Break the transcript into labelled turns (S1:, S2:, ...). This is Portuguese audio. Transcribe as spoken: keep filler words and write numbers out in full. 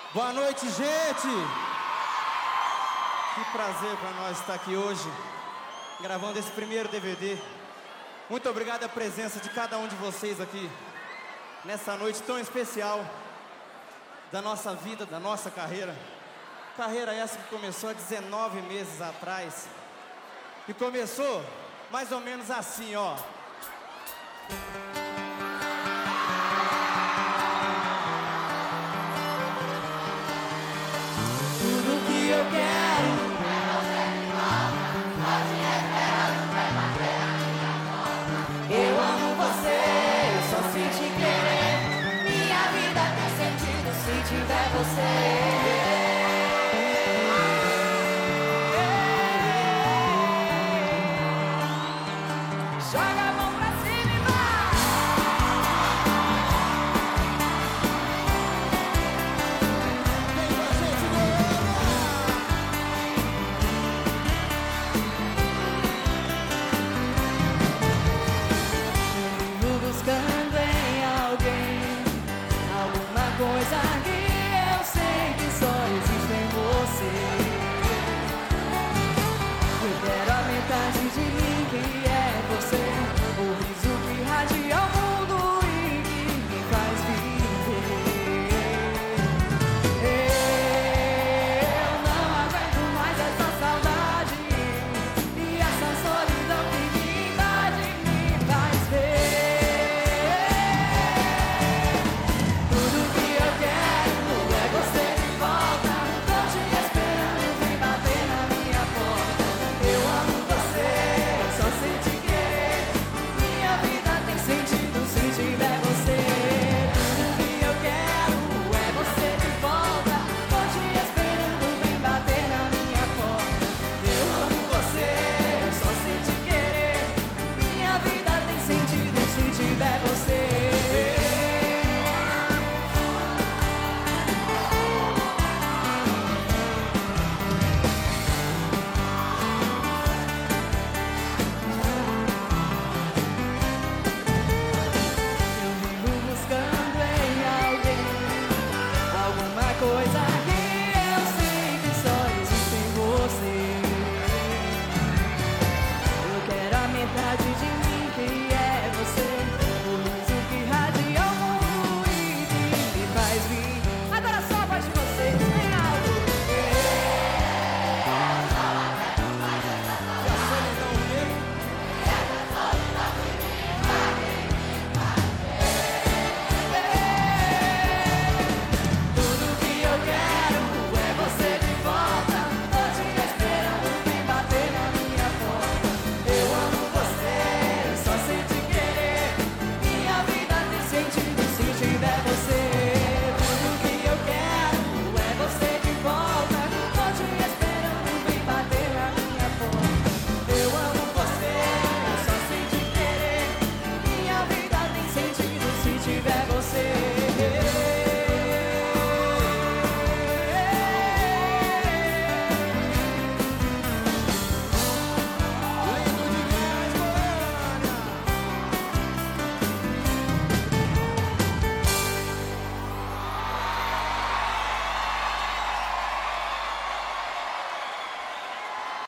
S1: Boa noite, gente! Que prazer para nós estar aqui hoje, gravando esse primeiro D V D. Muito obrigado a presença de cada um de vocês aqui, nessa noite tão especial da nossa vida, da nossa carreira. Carreira essa que começou há dezenove meses atrás. E começou mais ou menos assim, ó. Tudo que eu quero é você de volta. Pode esperar, não vai bater a minha porta. Eu amo você, eu só sei te querer. Minha vida tem sentido se tiver você. Joga a mão pra cima e vai! Vem com a gente, Goiânia! Vivo buscando em alguém alguma coisa que